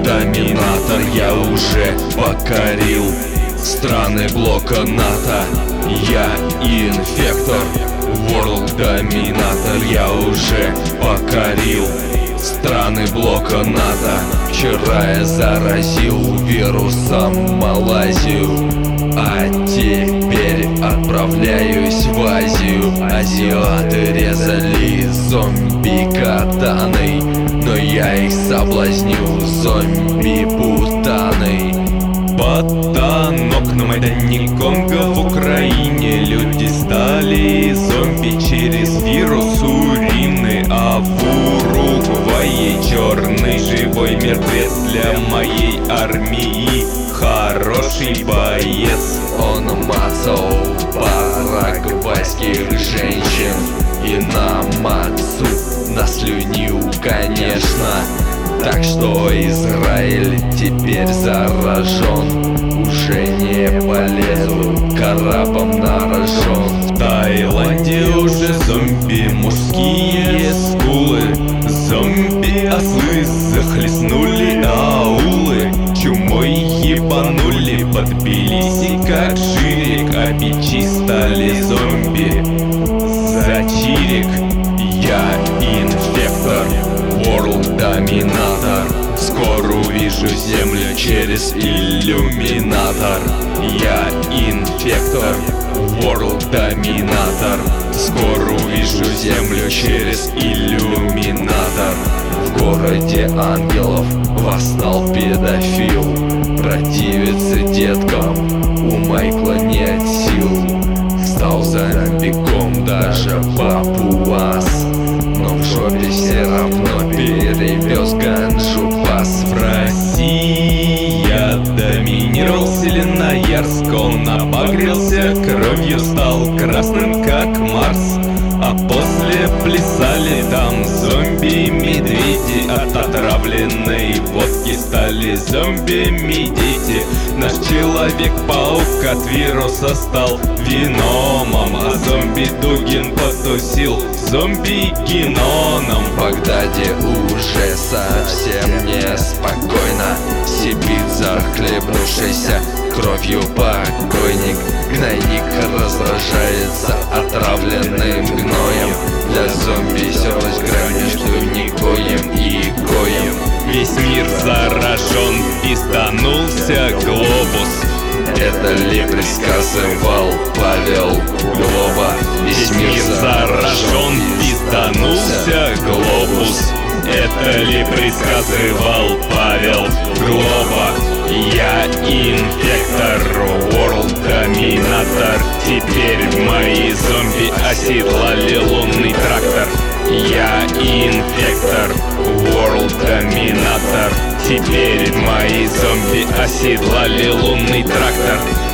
Доминатор, я уже покорил страны блока НАТО. Я инфектор, World Доминатор, я уже покорил страны блока НАТО. Вчера я заразил вирусом Малайзию, а теперь отправляюсь в Азию. Азиаты резали зомби катаной, но я их соблазню зомби-путаной. Потонок на Майдане Конго в Украине. Люди стали зомби через вирус урины. А в Уругвае черный живой мертвец для моей армии хороший боец. Он мацал парагвайских женщин и на мацу наслюнил, конечно. Так что Израиль теперь заражен, уже не полезу к арабам на рожон. В Таиланде уже зомби мужские скулы. Зомби-ослы захлестнули аулы. Чумой ебанули под Тбилиси, как ширик. А бичи стали зомби за чирик. Я инфектор, World Доминатор. Скоро увижу землю через иллюминатор. Я инфектор, World Доминатор. Скоро увижу землю через иллюминатор. В городе ангелов восстал педофил, противиться деткам у Майкла нет сил. Стал зомбиком даже папуас, но в жопе все равно перевез ганджу пас. В России я доминировал Селеноярск. Он обогрелся кровью, стал красным как Марс. А после плясали там зомби-медведи. От отравленной водки стали зомби-медведи. Наш Человек-паук от вируса стал виномом. А зомби-Дугин потусил зомби-геноном. В Багдаде уже совсем неспокойно. Сипит захлебнувшийся кровью покойник. Гнойник раздражается отравленным гноем. Для зомби селась грань между никоем и коем. Весь мир заражен, пизданулся глобус. Это ли предсказывал Павел Глоба? Весь мир заражен, пизданулся глобус. Это ли предсказывал Павел Глоба? Я инфектор, World Доминатор. Теперь мои зомби оседлали лунный трактор. Я инфектор, World Доминатор. Теперь мои зомби оседлали лунный трактор.